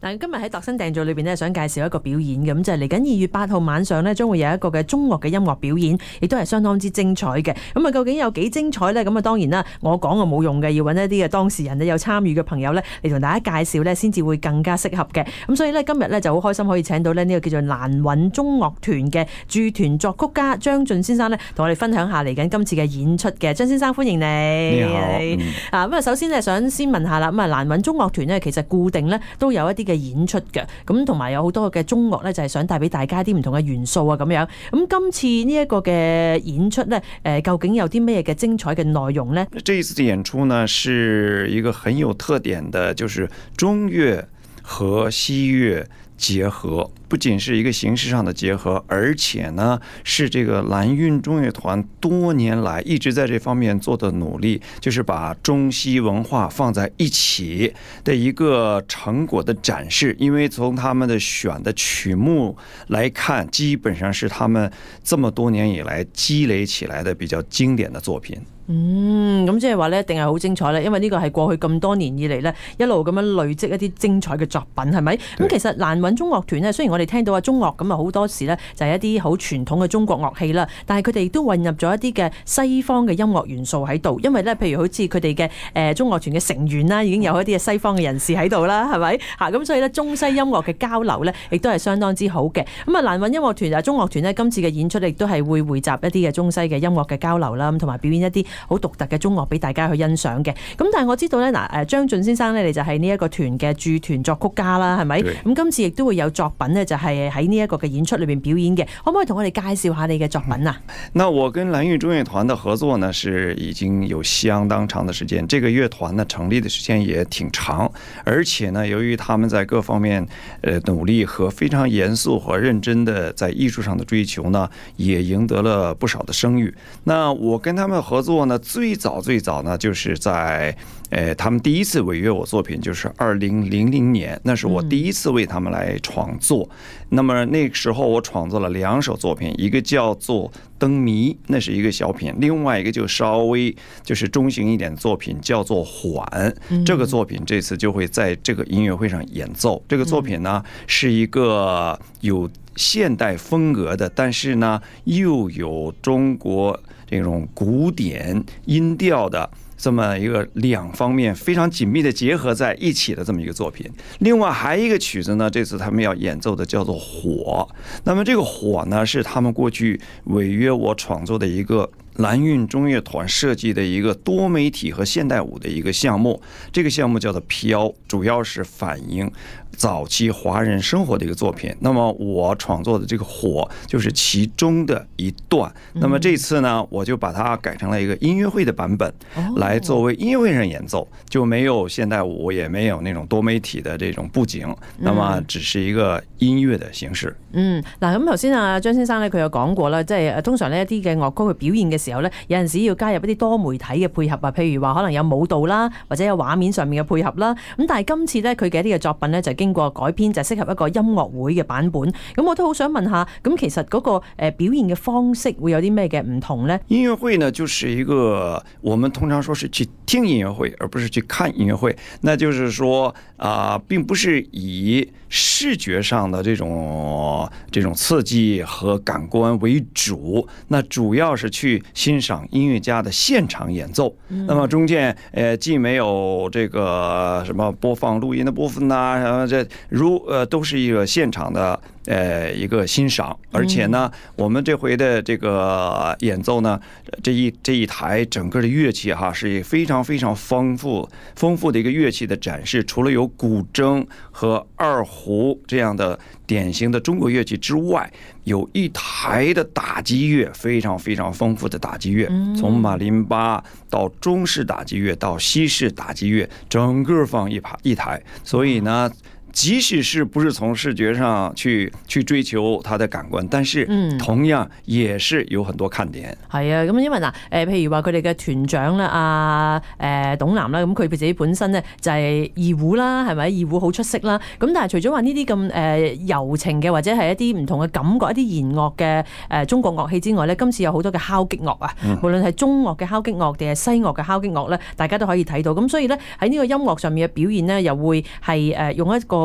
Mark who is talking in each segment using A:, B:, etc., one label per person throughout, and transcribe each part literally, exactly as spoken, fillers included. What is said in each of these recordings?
A: 嗱，今日喺度身訂造裏邊咧，想介紹一個表演嘅，咁就係嚟緊二月八號晚上咧，將會有一個嘅中樂嘅音樂表演，亦都係相當之精彩嘅。咁啊，究竟有幾精彩咧？咁啊，當然啦，我講啊冇用嘅，要揾一啲嘅當事人咧，有參與嘅朋友咧嚟同大家介紹咧，先至會更加適合嘅。咁所以咧，今日咧就好開心可以請到咧呢個叫做蘭韻中樂團嘅駐團作曲家張晉先生咧，同我哋分享下嚟緊今次嘅演出嘅。張先生歡迎你。
B: 你好。
A: 你啊，咁啊，首先咧想先問下啦，咁啊蘭韻中樂團咧其實固定咧都有一啲嘅演出嘅，咁同埋有好多嘅中樂咧就係想帶俾大家啲唔同嘅元素啊咁樣。咁今次呢一個嘅演出咧，誒究竟有啲咩嘅精彩嘅內容呢？
B: 這一次的演出呢，是一個很有特點的，就是中樂和西樂結合，不僅是一個形式上的結合，而且呢是這個蘭韻中樂團多年來一直在這方面做的努力，就是把中西文化放在一起的一個成果的展示。因為從他們的選的曲目來看，基本上是他們這麼多年以來積累起來的比較經典的作品。
A: 嗯，咁即係話咧，一定係好精彩咧，因為呢個係過去咁多年以嚟咧，一路咁樣累積一啲精彩嘅作品，係咪？咁其實蘭韻中樂團咧，雖然我哋聽到啊中樂咁啊，好多時咧就係一啲好傳統嘅中國樂器啦，但係佢哋亦都混入咗一啲嘅西方嘅音樂元素喺度，因為咧，譬如好似佢哋嘅誒中樂團嘅成員啦，已經有一啲嘅西方嘅人士喺度啦，係咪？嚇咁所以咧，中西音樂嘅交流咧，亦都係相當之好嘅。咁啊，蘭韻音樂團啊，中樂團咧，今次嘅演出亦都係會匯集一啲嘅中西嘅音樂嘅交流啦，咁同埋表演一啲好獨特嘅中樂俾大家去欣賞嘅。咁但係我知道咧，嗱誒張晉先生咧，你就係呢一個團嘅駐團作曲家啦，係咪？咁今次亦都會有作品咧，就係喺呢一個嘅演出裏邊表演嘅。可唔可以同我哋介紹下你嘅作品啊？
B: 那我跟蘭韻中樂團的合作呢，是已經有相當長的時間。這個樂團呢，成立的時間也挺長，而且呢，由於他們在各方面呃努力和非常嚴肅和認真的在藝術上的追求呢，也贏得了不少的聲譽。那我跟他們合作呢，最早最早呢，就是在呃他們第一次委約我作品，就是二零零零年，那是我第一次為他們來創作。那麼那個時候我創作了兩首作品，一個叫做《燈謎》，那是一個小品；另外一個就稍微就是中型一點的作品，叫做《緩》。這個作品這次就會在這個音樂會上演奏。這個作品呢，是一個有現代風格的，但是呢又有中國這種古典音調的這麼一個兩方面非常緊密的結合在一起的這麼一個作品。另外還有一個曲子呢，這次他們要演奏的叫做《火》。那麼這個《火》呢，是他們過去委約我創作的一個蘭韻中樂團設計的一個多媒體和現代舞的一個項目。這個項目叫做《飄》，主要是反映早期華人生活的一個作品。那麼我創作的這個《火》就是其中的一段。那麼這次呢，我就把它改成了一個音樂會的版本，來作為音樂會上演奏，就沒有現代舞，也沒有那種多媒體的這種布景，那麼只是一個音樂的形式。
A: 嗯，嗱咁頭先啊張先生咧，佢有講過啦，即係通常呢一啲嘅樂曲去表現嘅時候咧，有陣時要加入一啲多媒體嘅配合啊，譬如話可能有舞蹈啦，或者有畫面上面嘅配合啦。咁但係今次咧，佢嘅一啲嘅作品咧就經過改編，就適合一個音樂會嘅版本。咁我都好想問下，咁其實嗰個誒表現嘅方式會有啲咩嘅唔同呢？
B: 音樂會呢，就是一個我們通常說是去聽音樂會，而不是去看音樂會。那就是說啊、呃，並不是以視覺上的這種這種刺激和感官為主，那主要是去欣賞音樂家的現場演奏。那麼中間呃既沒有這個什麼播放錄音的部分啊，然後這如呃都是一個現場的呃一個欣賞。而且呢，我們這回的這個演奏呢，這一這一台整個的樂器哈，是非常非常豐富豐富的一個樂器的展示。除了有古箏和二胡這樣的典型的中國樂器之外，有一台的打擊樂，非常非常豐富的打擊樂，從馬林巴到中式打擊樂到西式打擊樂，整個放一排一台。所以呢，即使是不是從視覺上去去追求它的感官，但是同樣也是有很多看點。
A: 係啊，咁因為嗱，誒譬如話佢哋嘅團長啦，阿誒董南啦，咁佢自己本身咧就係二胡啦，係咪？二胡好出色啦。咁但係除咗話呢啲咁誒柔情嘅或者係一啲唔同嘅感覺、一啲弦樂嘅誒中國樂器之外咧，今次有好多嘅敲擊樂啊，嗯、無論係中樂嘅敲擊樂定係西樂嘅敲擊樂咧，大家都可以睇到。咁所以咧喺呢個音樂上面嘅表現咧，又會係誒用一個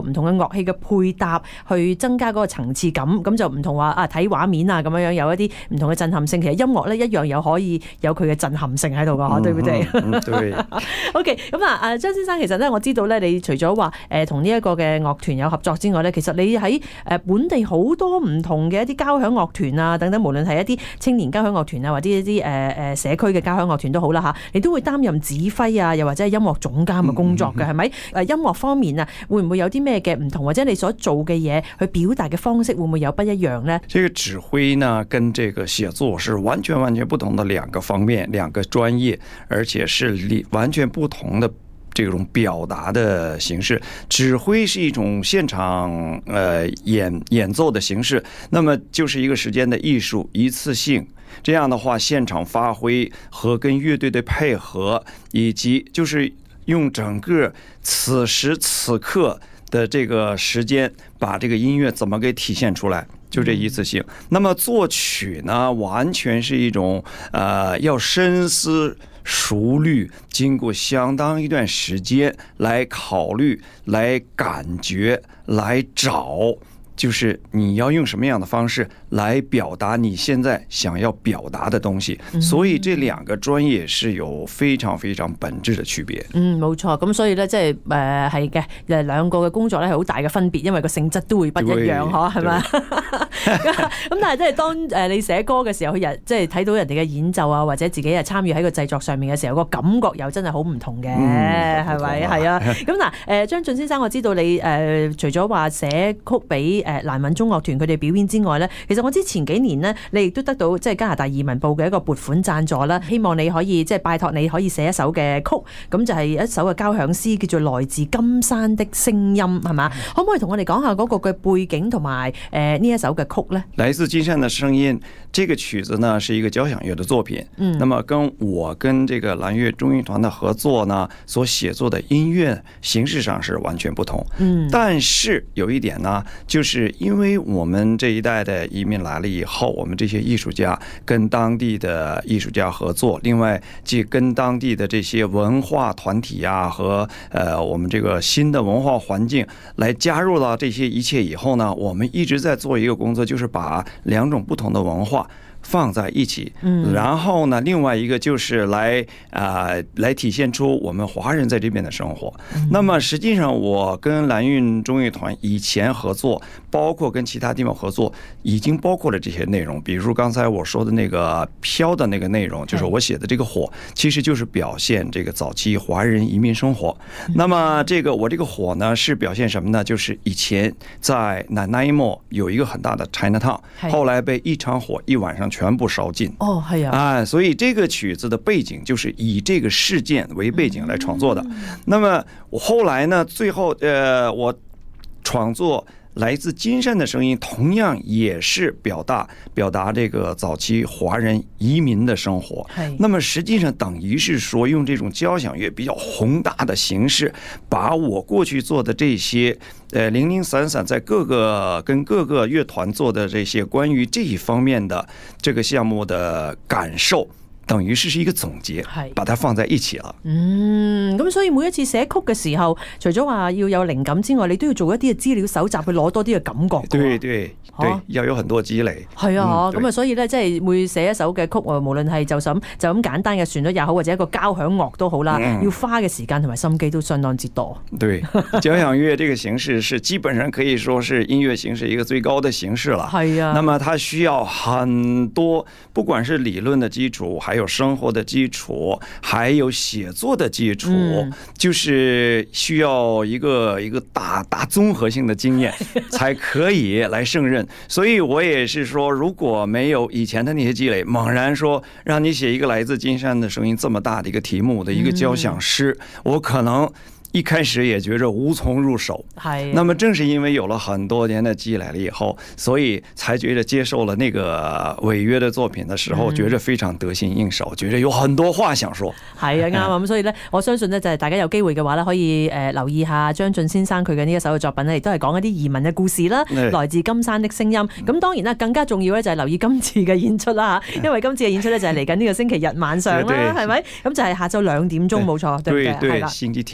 A: 唔同嘅樂器嘅配搭，去增加嗰個層次感。咁就唔同話啊睇畫面啊咁樣樣有一啲唔同嘅震撼性。其實音樂咧一樣有可以有佢嘅震撼性喺度㗎，對唔對？
B: 嗯，對。
A: OK， 咁啊，啊張先生，其實咧我知道咧，你除咗話誒同呢一個嘅樂團有合作之外咧，其實你喺誒本地好多唔同嘅一啲交響樂團啊等等，無論係一啲青年交響樂團啊，或者一啲誒誒社區嘅交響樂團都好啦嚇，你都會擔任指揮啊，又或者係音樂總監嘅工作嘅，係咪？誒音樂方面啊，會唔會有啲咩嘅唔同，或者你所做嘅嘢去表達嘅方式會唔會有不一樣呢？
B: 這個指揮呢，跟這個寫作是完全完全不同的兩個方面，兩個專業，而且是完全不同的這種表達的形式。指揮是一種現場呃演演奏的形式，那麼就是一個時間的藝術，一次性。這樣的話，現場發揮和跟樂隊的配合，以及就是用整個此時此刻的這個時間，把這個音樂怎麼給體現出來，就這一次性。那麼作曲呢，完全是一種呃要深思熟慮，經過相當一段時間來考慮、來感覺、來找，就是你要用什麼樣的方式來表達你現在想要表達的東西。所以這兩個專業是有非常非常本質的區別。
A: 嗯，冇錯。咁所以咧，即係誒係嘅，誒兩個嘅工作咧係好大嘅分別，因為個性質都會不一樣，嗬，係咪？咁但係即係當誒你寫歌嘅時候，佢即係睇到人哋嘅演奏啊，或者自己係參與喺個製作上面嘅時候，個感覺又真係好唔同嘅，係咪？係啊。咁嗱，誒張晉先生，我知道你誒除咗話寫曲俾誒蘭韻中樂團佢哋表演之外咧，其實我知前幾年呢，你亦都得到即係加拿大移民部嘅一個撥款贊助啦，希望你可以即係拜託你可以寫一首嘅曲，咁就係一首嘅交響詩，叫做《來自金山的聲音》，係嘛？可唔可以同我哋講下嗰個嘅背景同埋誒呢一首嘅曲呢？
B: 來自金山的聲音，這個曲子呢是一個交響樂的作品。嗯，那麼跟我跟這個蘭粵中樂團的合作呢，所寫作的音樂形式上是完全不同。嗯，但是有一點呢，就是因為我們這一代的移民來了以後，我們這些藝術家跟當地的藝術家合作，另外即跟當地的這些文化團體啊和呃我們這個新的文化環境來加入到這些一切以後呢，我們一直在做一個工作，就是把兩種不同的文化放在一起，然後呢，另外一個就是來啊、呃、來體現出我們華人在這邊的生活。那麼實際上，我跟蘭韻中樂團以前合作，包括跟其他地方合作，已經包括了這些內容。比如剛才我說的那個飄的那個內容，就是我寫的這個火，其實就是表現這個早期華人移民生活。那麼這個我這個火呢，是表現什麼呢？就是以前在南納伊莫有一個很大的 Chinatown， 後來被一場火一晚上全部燒盡。
A: 哦，係啊，
B: 啊，所以這個曲子的背景就是以這個事件為背景來創作的。那麼我後來呢，最後呃，我創作來自金山的聲音，同樣也是表達表達這個早期華人移民的生活。那麼實際上等於是說，用這種交響樂比較宏大的形式，把我過去做的這些呃零零散散在各個跟各個樂團做的這些關於這一方面的這個項目的感受，等於是一個總結，把它放在一起了。
A: 嗯，咁所以每一次寫曲嘅時候，除咗話要有靈感之外，你都要做一啲嘅資料搜集，去攞多啲嘅感覺。
B: 對對對，要有很多積累。
A: 係啊，咁啊，所以咧，即係每寫一首嘅曲，無論係就咁就咁簡單嘅旋律也好，或者一個交響樂都好啦，要花嘅時間同埋心機都相當之多。
B: 對，交響樂這個形式是基本上可以說是音樂形式一個最高的形式了。係啊，那麼它需要很多，不管是理論的基礎，還有生活的基礎，還有寫作的基礎，嗯、就是需要一個一個大大綜合性的經驗，才可以來勝任。所以我也是說，如果沒有以前的那些積累，猛然說讓你寫一個來自金山的聲音這麼大的一個題目的一個交響詩，嗯、我可能一開始也覺着無從入手。係，那麼正是因為有了很多年的積累了以後，所以才覺得接受了那個違約的作品的時候，覺着非常得心應手，覺着有很多話想說。係啊，啱啊。咁所以呢，我相信呢，就係大家有機會嘅話呢，可以誒留意下張晉先生佢嘅呢一首嘅作品呢，亦都係講一啲移民嘅故事啦，來自金山的聲音。咁當然啦，更加重要呢，就係留意今次嘅演出啦嚇，因為今次嘅演出呢，就係嚟緊呢個星期日晚上啦，係咪？咁就係下晝兩點鐘冇錯，對唔對？對對，星期天的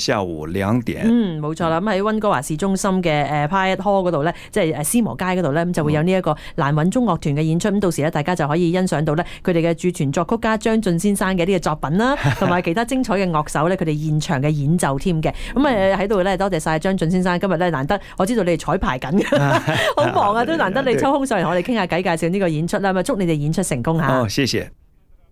B: 下午兩點。
A: 嗯，冇錯啦。咁喺溫哥華市中心嘅誒 Piat Hall 嗰度咧，即係誒斯摩街嗰度咧，咁就會有呢一個蘭韻中樂團嘅演出。咁到時咧，大家就可以欣賞到咧佢哋嘅駐團作曲家張晉先生嘅呢個作品啦，同埋其他精彩嘅樂手咧，佢哋現場嘅演奏添嘅。咁誒喺度咧，多謝晒張晉先生，今日咧難得我知道你哋彩排緊嘅，好忙啊，都難得你抽空上嚟，我哋傾下偈，介紹呢個演出啦。咁祝你哋演出成功嚇。
B: 哦，謝謝。